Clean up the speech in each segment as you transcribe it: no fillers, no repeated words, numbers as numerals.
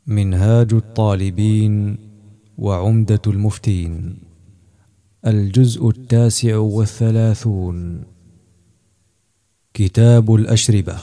منهاج الطالبين وعمدة المفتين. الجزء 39. كتاب الأشربة.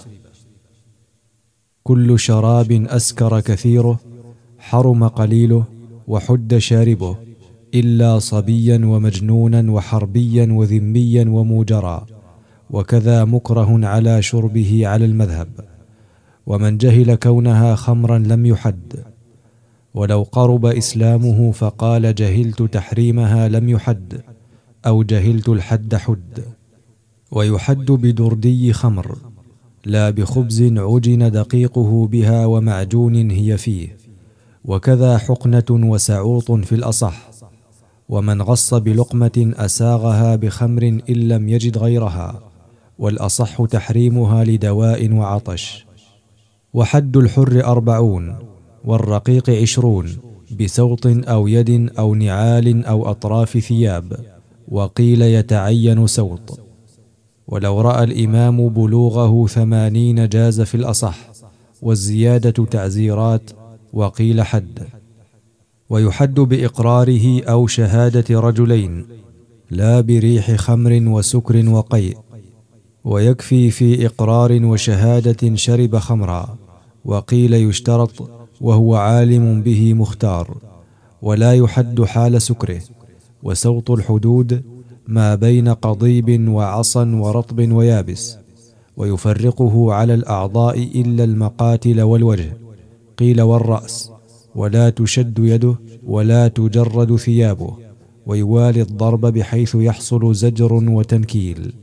كل شراب أسكر كثيره حرم قليله وحد شاربه، إلا صبيا ومجنونا وحربيا وذميا وموجرا، وكذا مكره على شربه على المذهب. ومن جهل كونها خمرا لم يحد، ولو قرب إسلامه فقال جهلت تحريمها لم يحد، أو جهلت الحد حد. ويحد بدردي خمر، لا بخبز عجن دقيقه بها ومعجون هي فيه، وكذا حقنة وسعوط في الأصح. ومن غص بلقمة أساغها بخمر إن لم يجد غيرها، والأصح تحريمها لدواء وعطش. وحد الحر 40، والرقيق 20، بسوط أو يد أو نعال أو أطراف ثياب، وقيل يتعين سوط. ولو رأى الإمام بلوغه 80 جاز في الأصح، والزيادة تعزيرات، وقيل حد. ويحد بإقراره أو شهادة رجلين، لا بريح خمر وسكر وقيء. ويكفي في إقرار وشهادة شرب خمرا، وقيل يشترط وهو عالم به مختار. ولا يحد حال سكره. وسوط الحدود ما بين قضيب وعصا ورطب ويابس. ويفرقه على الأعضاء إلا المقاتل والوجه، قيل والرأس. ولا تشد يده ولا تجرد ثيابه، ويوالي الضرب بحيث يحصل زجر وتنكيل.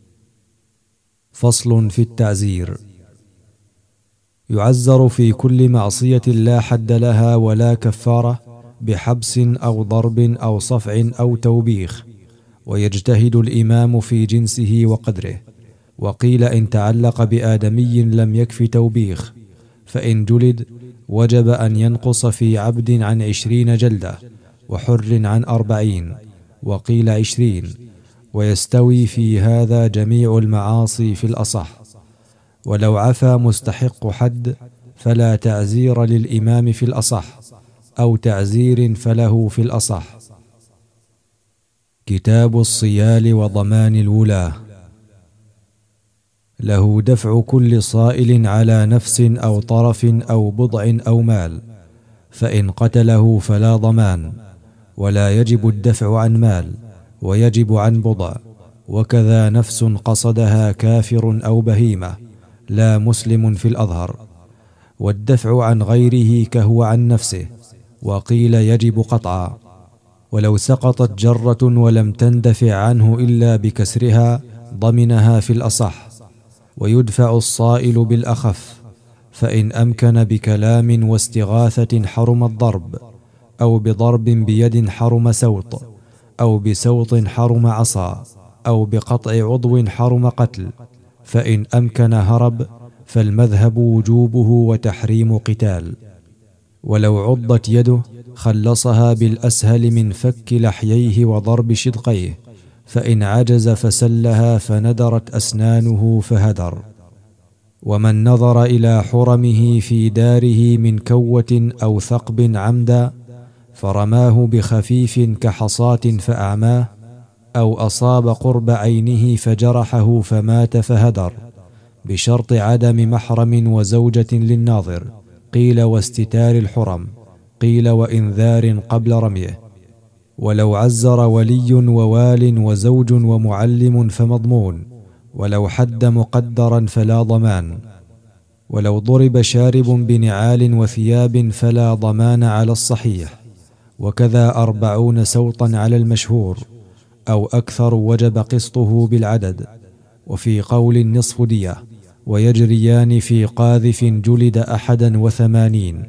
فصل في التعزير. يعزر في كل معصية لا حد لها ولا كفارة، بحبس أو ضرب أو صفع أو توبيخ. ويجتهد الإمام في جنسه وقدره. وقيل إن تعلق بآدمي لم يكف توبيخ، فإن جلد وجب أن ينقص في عبد عن 20 جلدة، وحر عن 40، وقيل 20. ويستوي في هذا جميع المعاصي في الأصح. ولو عفا مستحق حد فلا تعزير للإمام في الأصح، أو تعزير فله في الأصح. كتاب الصيال وضمان الولاة. له دفع كل صائل على نفس أو طرف أو بضع أو مال، فإن قتله فلا ضمان، ولا يجب الدفع عن مال، ويجب عن بضع. وكذا نفس قصدها كافر أو بهيمة، لا مسلم في الأظهر. والدفع عن غيره كهو عن نفسه، وقيل يجب قطعا. ولو سقطت جرة ولم تندفع عنه إلا بكسرها ضمنها في الأصح. ويدفع الصائل بالأخف، فإن أمكن بكلام واستغاثة حرم الضرب، أو بضرب بيد حرم سوط، أو بسوط حرم عصا، أو بقطع عضو حرم قتل. فإن أمكن هرب، فالمذهب وجوبه وتحريم قتال. ولو عضت يده خلصها بالأسهل من فك لحييه وضرب شدقيه، فإن عجز فسلها فندرت أسنانه فهدر. ومن نظر إلى حرمه في داره من كوة أو ثقب عمدا، فرماه بخفيف كحصاة فأعماه، أو أصاب قرب عينه فجرحه فمات فهدر، بشرط عدم محرم وزوجة للناظر، قيل واستتار الحرم، قيل وإنذار قبل رميه. ولو عزر ولي ووال وزوج ومعلم فمضمون، ولو حد مقدرا فلا ضمان. ولو ضرب شارب بنعال وثياب فلا ضمان على الصحيح. وكذا 40 سوطا على المشهور، أو أكثر وجب قسطه بالعدد. وفي قول نصف دية. ويجريان في قاذف جلد 81.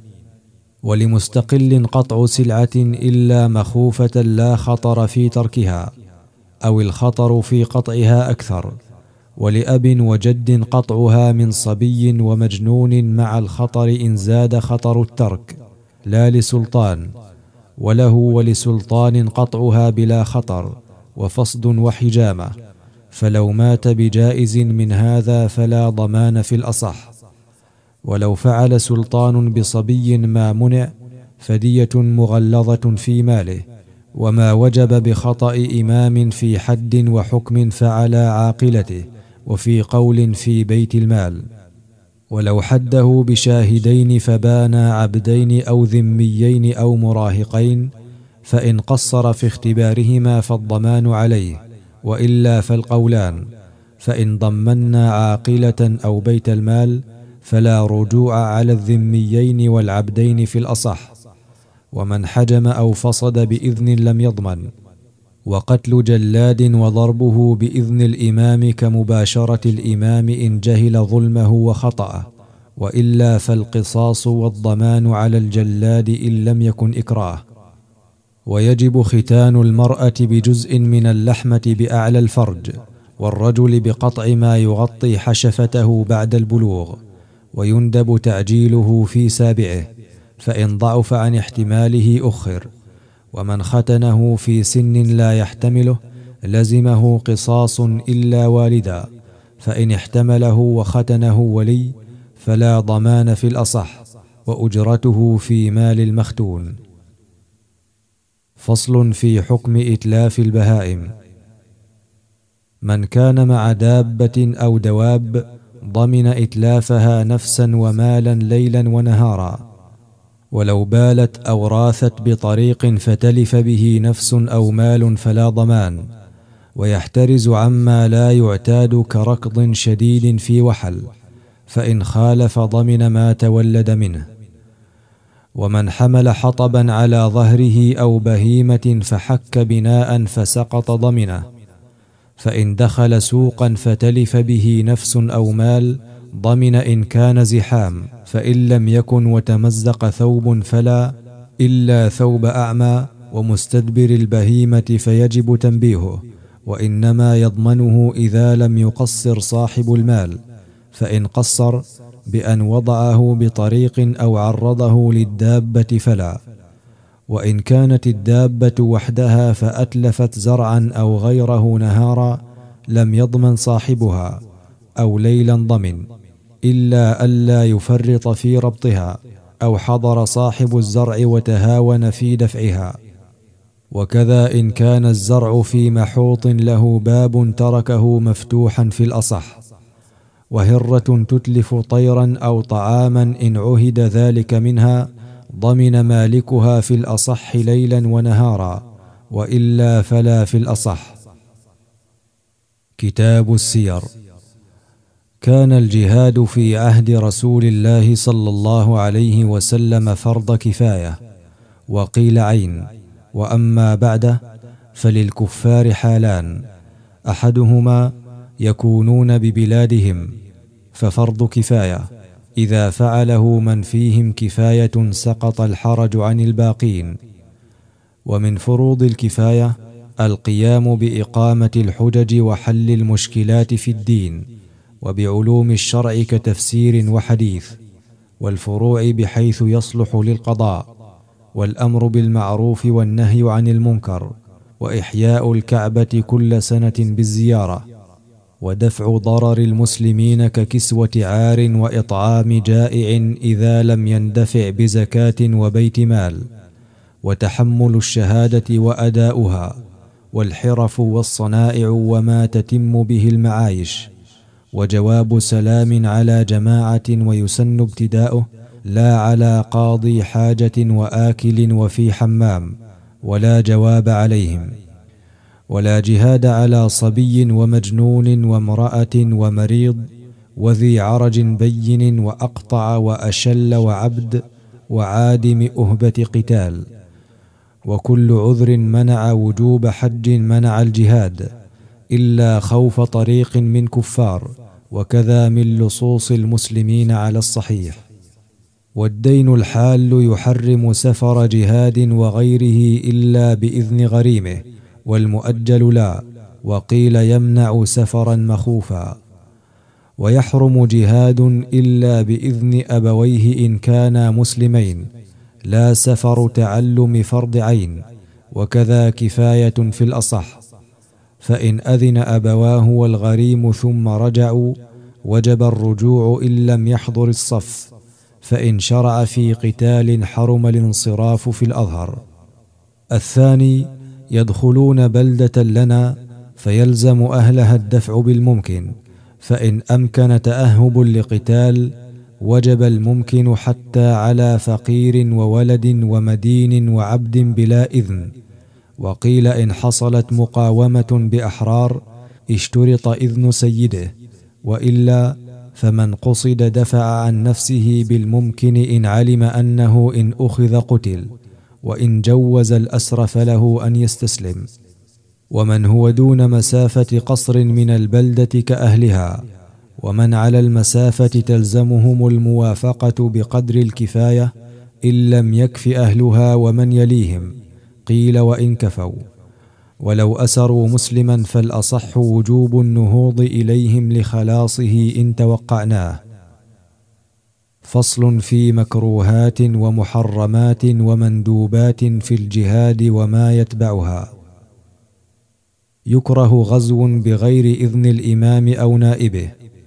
ولمستقل قطع سلعة إلا مخوفة لا خطر في تركها، أو الخطر في قطعها أكثر. ولأب وجد قطعها من صبي ومجنون مع الخطر إن زاد خطر الترك، لا لسلطان. وله ولسلطان قطعها بلا خطر، وفصد وحجامة. فلو مات بجائز من هذا فلا ضمان في الأصح. ولو فعل سلطان بصبي ما منع فدية مغلظة في ماله، وما وجب بخطأ إمام في حد وحكم فعلى عاقلته، وفي قول في بيت المال. ولو حده بشاهدين فبانا عبدين أو ذميين أو مراهقين، فإن قصر في اختبارهما فالضمان عليه، وإلا فالقولان، فإن ضمنا عاقلة أو بيت المال فلا رجوع على الذميين والعبدين في الأصح. ومن حجم أو فصد بإذن لم يضمن. وقتل جلاد وضربه بإذن الإمام كمباشرة الإمام إن جهل ظلمه وخطأه، وإلا فالقصاص والضمان على الجلاد إن لم يكن إكراه. ويجب ختان المرأة بجزء من اللحمة بأعلى الفرج، والرجل بقطع ما يغطي حشفته بعد البلوغ، ويندب تعجيله في سابعه، فإن ضعف عن احتماله أخر. ومن ختنه في سن لا يحتمله لزمه قصاص إلا والدا، فإن احتمله وختنه ولي فلا ضمان في الأصح، وأجرته في مال المختون. فصل في حكم إتلاف البهائم. من كان مع دابة أو دواب ضمن إتلافها نفسا ومالا ليلا ونهارا، ولو بالت أو راثت بطريق فتلف به نفس أو مال فلا ضمان، ويحترز عما لا يعتاد كركض شديد في وحل، فإن خالف ضمن ما تولد منه. ومن حمل حطبا على ظهره أو بهيمة فحك بناء فسقط ضمنه، فإن دخل سوقا فتلف به نفس أو مال ضمن إن كان زحام، فإن لم يكن وتمزق ثوب فلا، إلا ثوب أعمى ومستدبر البهيمة فيجب تنبيهه، وإنما يضمنه إذا لم يقصر صاحب المال، فإن قصر بأن وضعه بطريق أو عرضه للدابة فلا. وإن كانت الدابة وحدها فأتلفت زرعا أو غيره نهارا لم يضمن صاحبها، أو ليلا ضمن، إلا ألا يفرط في ربطها، أو حضر صاحب الزرع وتهاون في دفعها. وكذا إن كان الزرع في محوط له باب تركه مفتوحا في الأصح. وهرة تتلف طيرا أو طعاما إن عهد ذلك منها ضمن مالكها في الأصح ليلا ونهارا، وإلا فلا في الأصح. كتاب السير. كان الجهاد في عهد رسول الله صلى الله عليه وسلم فرض كفاية، وقيل عين. وأما بعده فللكفار حالان: أحدهما يكونون ببلادهم ففرض كفاية، إذا فعله من فيهم كفاية سقط الحرج عن الباقين. ومن فروض الكفاية القيام بإقامة الحجج وحل المشكلات في الدين، وبعلوم الشرع كتفسير وحديث، والفروع بحيث يصلح للقضاء، والأمر بالمعروف والنهي عن المنكر، وإحياء الكعبة كل سنة بالزيارة، ودفع ضرر المسلمين ككسوة عار وإطعام جائع إذا لم يندفع بزكاة وبيت مال، وتحمل الشهادة وأداؤها، والحرف والصنائع وما تتم به المعايش، وجواب سلام على جماعة ويسن ابتداؤه لا على قاضي حاجة وآكل وفي حمام، ولا جواب عليهم. ولا جهاد على صبي ومجنون وامرأة ومريض وذي عرج بين وأقطع وأشل وعبد وعادم أهبة قتال. وكل عذر منع وجوب حج منع الجهاد، إلا خوف طريق من كفار، وكذا من لصوص المسلمين على الصحيح. والدين الحال يحرم سفر جهاد وغيره إلا بإذن غريمه، والمؤجل لا، وقيل يمنع سفرا مخوفا. ويحرم جهاد إلا بإذن أبويه إن كانا مسلمين، لا سفر تعلم فرض عين، وكذا كفاية في الأصح. فإن أذن أبواه والغريم ثم رجعوا وجب الرجوع إن لم يحضر الصف، فإن شرع في قتال حرم الانصراف في الأظهر. الثاني يدخلون بلدة لنا فيلزم أهلها الدفع بالممكن، فإن أمكن تأهب لقتال وجب الممكن حتى على فقير وولد ومدين وعبد بلا إذن. وقيل إن حصلت مقاومة بأحرار اشترط إذن سيده، وإلا فمن قصد دفع عن نفسه بالممكن إن علم أنه إن أخذ قتل، وإن جوز الأسر فله أن يستسلم. ومن هو دون مسافة قصر من البلدة كأهلها، ومن على المسافة تلزمهم الموافقة بقدر الكفاية إن لم يكف أهلها ومن يليهم، قيل وإن كفوا. ولو أسروا مسلما فالأصح وجوب النهوض إليهم لخلاصه إن توقعناه. فصل في مكروهات ومحرمات ومندوبات في الجهاد وما يتبعها. يكره غزو بغير إذن الإمام أو نائبه،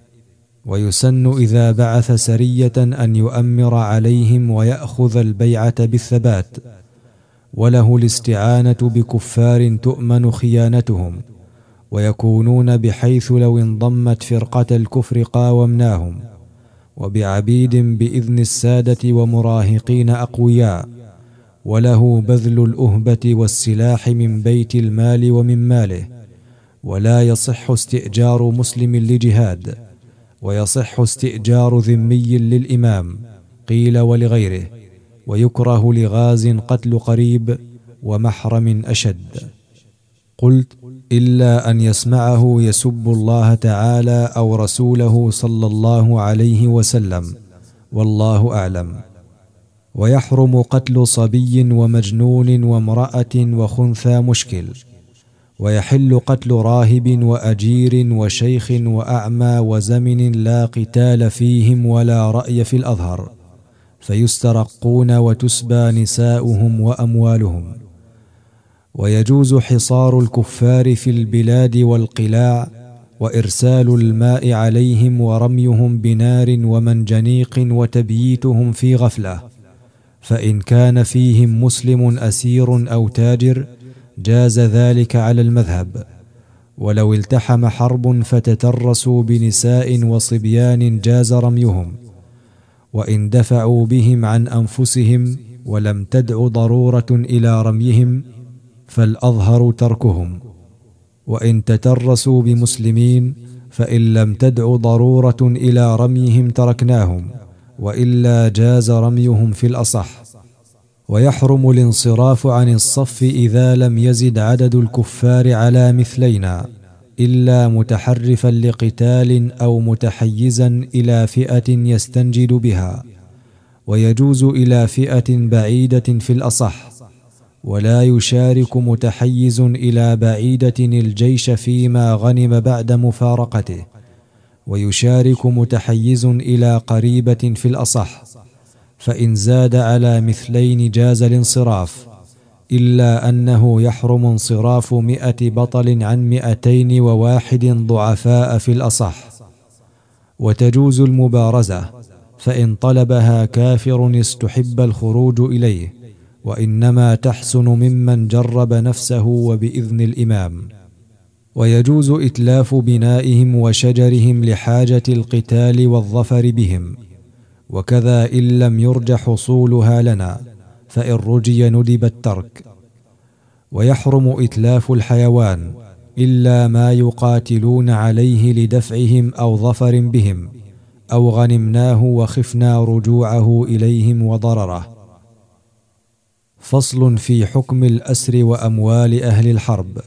ويسن إذا بعث سرية أن يؤمر عليهم ويأخذ البيعة بالثبات، وله الاستعانة بكفار تؤمن خيانتهم، ويكونون بحيث لو انضمت فرقة الكفر قاومناهم، وبعبيد بإذن السادة ومراهقين أقوياء، وله بذل الأهبة والسلاح من بيت المال ومن ماله. ولا يصح استئجار مسلم لجهاد، ويصح استئجار ذمي للإمام، قيل ولغيره. ويكره لغاز قتل قريب ومحرم أشد. قلت إلا أن يسمعه يسب الله تعالى أو رسوله صلى الله عليه وسلم، والله أعلم. ويحرم قتل صبي ومجنون وامرأة وخنثى مشكل. ويحل قتل راهب وأجير وشيخ وأعمى وزمن لا قتال فيهم ولا رأي في الأظهر، فيسترقون وتسبى نساؤهم وأموالهم. ويجوز حصار الكفار في البلاد والقلاع، وإرسال الماء عليهم ورميهم بنار ومنجنيق وتبييتهم في غفلة. فإن كان فيهم مسلم أسير أو تاجر جاز ذلك على المذهب. ولو التحم حرب فتترسوا بنساء وصبيان جاز رميهم. وإن دفعوا بهم عن أنفسهم ولم تدع ضرورة إلى رميهم فالأظهر تركهم. وإن تترسوا بمسلمين فإن لم تدع ضرورة إلى رميهم تركناهم، وإلا جاز رميهم في الأصح. ويحرم الانصراف عن الصف إذا لم يزد عدد الكفار على مثلينا، إلا متحرفا لقتال أو متحيزا إلى فئة يستنجد بها، ويجوز إلى فئة بعيدة في الأصح. ولا يشارك متحيز إلى بعيدة الجيش فيما غنم بعد مفارقته، ويشارك متحيز إلى قريبة في الأصح. فإن زاد على مثلين جاز الانصراف، إلا أنه يحرم انصراف 100 بطل عن 201 ضعفاء في الأصح. وتجوز المبارزة، فإن طلبها كافر استحب الخروج إليه، وإنما تحسن ممن جرب نفسه وبإذن الإمام. ويجوز إتلاف بنائهم وشجرهم لحاجة القتال والظفر بهم، وكذا إن لم يرج حصولها لنا، فإن رجي ندب الترك. ويحرم إتلاف الحيوان إلا ما يقاتلون عليه لدفعهم أو ظفر بهم، أو غنمناه وخفنا رجوعه إليهم وضرره. فصل في حكم الأسر وأموال أهل الحرب.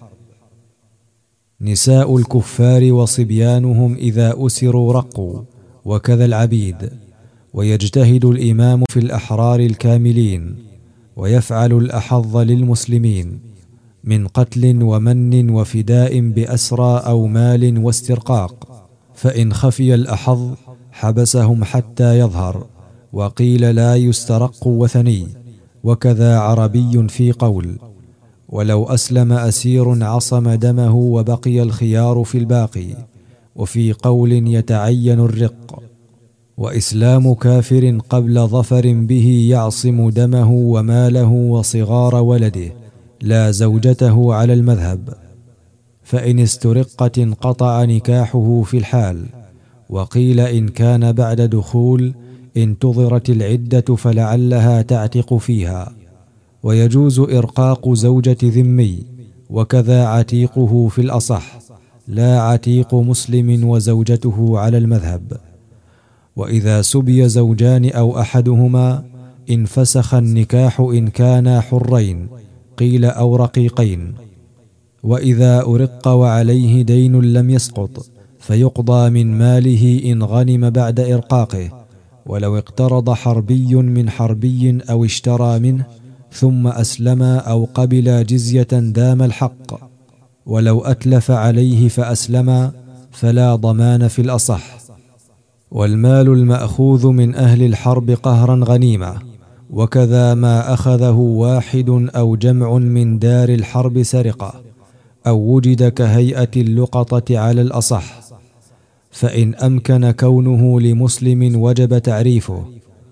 نساء الكفار وصبيانهم إذا أسروا رقوا، وكذا العبيد. ويجتهد الإمام في الأحرار الكاملين، ويفعل الأحظ للمسلمين من قتل ومن وفداء بأسرى أو مال واسترقاق. فإن خفي الأحظ حبسهم حتى يظهر، وقيل لا يسترق وثني، وكذا عربي في قول. ولو أسلم أسير عصم دمه وبقي الخيار في الباقي، وفي قول يتعين الرق. وإسلام كافر قبل ظفر به يعصم دمه وماله وصغار ولده لا زوجته على المذهب، فإن استرقت انقطع نكاحه في الحال. وقيل إن كان بعد دخول انتظرت العدة فلعلها تعتق فيها. ويجوز إرقاق زوجة ذمي، وكذا عتيقه في الأصح، لا عتيق مسلم وزوجته على المذهب. وإذا سبي زوجان أو أحدهما انفسخ النكاح إن كانا حرين، قيل أو رقيقين. وإذا أرق وعليه دين لم يسقط، فيقضى من ماله إن غنم بعد إرقاقه، ولو اقترض حربي من حربي أو اشترى منه ثم أسلم أو قبل جزية دام الحق. ولو أتلف عليه فأسلم فلا ضمان في الأصح. والمال المأخوذ من أهل الحرب قهرا غنيمة، وكذا ما أخذه واحد أو جمع من دار الحرب سرقة، أو وجد كهيئة اللقطة على الأصح، فإن أمكن كونه لمسلم وجب تعريفه.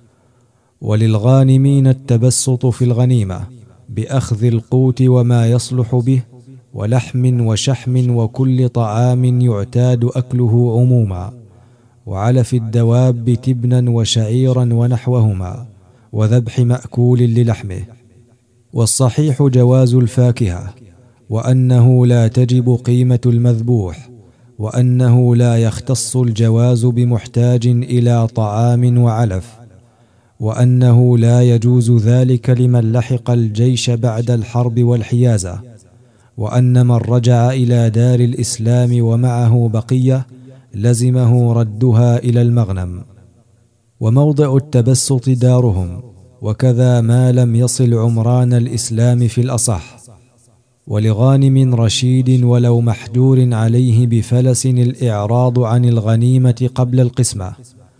وللغانمين التبسط في الغنيمة بأخذ القوت وما يصلح به، ولحم وشحم وكل طعام يعتاد أكله عموما، وعلف الدواب تبنا وشعيرا ونحوهما، وذبح مأكول للحمه. والصحيح جواز الفاكهة، وأنه لا تجب قيمة المذبوح، وأنه لا يختص الجواز بمحتاج إلى طعام وعلف، وأنه لا يجوز ذلك لمن لحق الجيش بعد الحرب والحيازة، وأن من رجع إلى دار الإسلام ومعه بقية لزمه ردها إلى المغنم. وموضع التبسط دارهم، وكذا ما لم يصل عمران الإسلام في الأصح. ولغانم رشيد ولو محجور عليه بفلس الإعراض عن الغنيمة قبل القسمة،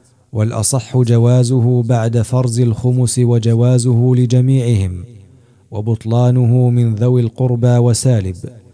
والأصح جوازه بعد فرز الخمس وجوازه لجميعهم، وبطلانه من ذوي القربى وسالب،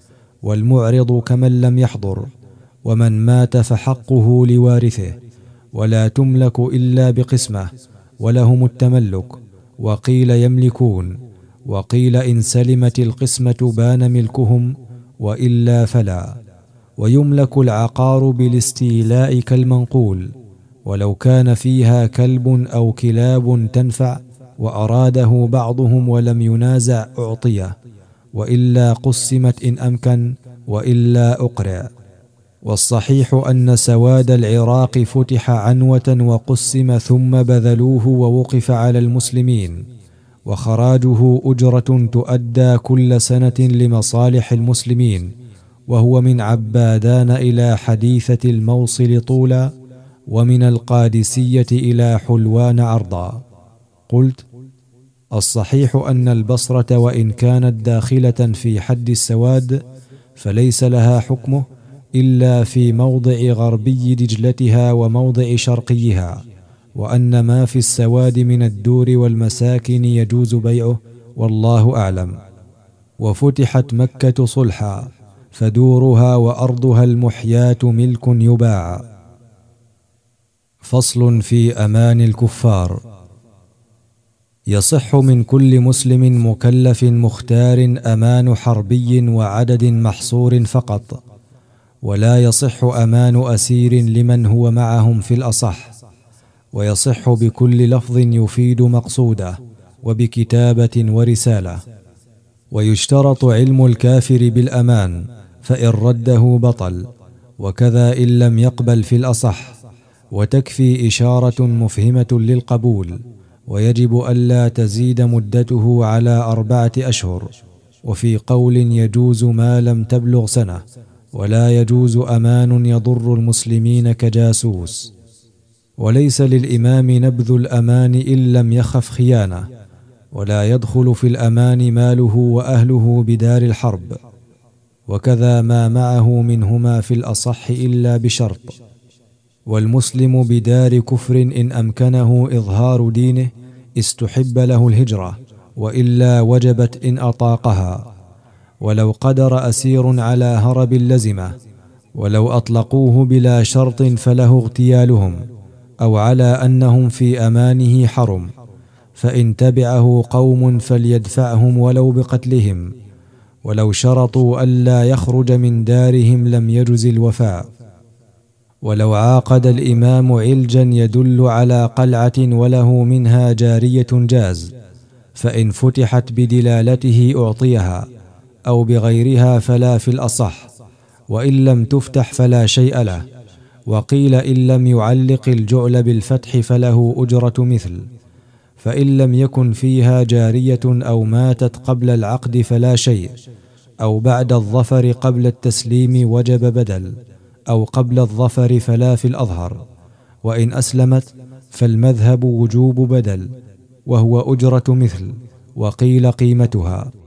والمعرض كمن لم يحضر، ومن مات فحقه لوارثه، ولا تملك إلا بقسمة، ولهم التملك، وقيل يملكون، وقيل إن سلمت القسمة بان ملكهم، وإلا فلا. ويملك العقار بالاستيلاء كالمنقول، ولو كان فيها كلب أو كلاب تنفع وأراده بعضهم ولم ينازع أعطيه، وإلا قسمت إن أمكن، وإلا أقرع. والصحيح أن سواد العراق فتح عنوة وقسم ثم بذلوه ووقف على المسلمين، وخراجه أجرة تؤدى كل سنة لمصالح المسلمين، وهو من عبادان إلى حديثة الموصل طولا، ومن القادسية إلى حلوان عرضا. قلت: الصحيح أن البصرة وإن كانت داخلة في حد السواد فليس لها حكمه إلا في موضع غربي دجلتها وموضع شرقيها، وأن ما في السواد من الدور والمساكن يجوز بيعه، والله أعلم. وفتحت مكة صلحا، فدورها وأرضها المحياة ملك يباع. فصل في أمان الكفار. يصح من كل مسلم مكلف مختار أمان حربي وعدد محصور فقط، ولا يصح أمان أسير لمن هو معهم في الأصح. ويصح بكل لفظ يفيد مقصوده، وبكتابة ورسالة. ويشترط علم الكافر بالأمان، فإن رده بطل، وكذا إن لم يقبل في الأصح. وتكفي إشارة مفهمة للقبول، ويجب ألا تزيد مدته على 4 أشهر. وفي قول يجوز ما لم تبلغ سنة، ولا يجوز أمان يضر المسلمين كجاسوس. وليس للإمام نبذ الأمان إن لم يخف خيانة، ولا يدخل في الأمان ماله وأهله بدار الحرب، وكذا ما معه منهما في الأصح إلا بشرط. والمسلم بدار كفر إن أمكنه إظهار دينه استحب له الهجرة، وإلا وجبت إن أطاقها. ولو قدر أسير على هرب لزمه، ولو أطلقوه بلا شرط فله اغتيالهم، أو على أنهم في أمانه حرم، فإن تبعه قوم فليدفعهم ولو بقتلهم، ولو شرطوا ألا يخرج من دارهم لم يجز الوفاء. ولو عاقد الإمام علجا يدل على قلعة وله منها جارية جاز، فإن فتحت بدلالته أعطيها، أو بغيرها فلا في الأصح، وإن لم تفتح فلا شيء له. وقيل إن لم يعلق الجعل بالفتح فله أجرة مثل، فإن لم يكن فيها جارية أو ماتت قبل العقد فلا شيء، أو بعد الظفر قبل التسليم وجب بدل، أو قبل الظفر فلا في الأظهر. وإن أسلمت فالمذهب وجوب بدل، وهو أجرة مثل، وقيل قيمتها.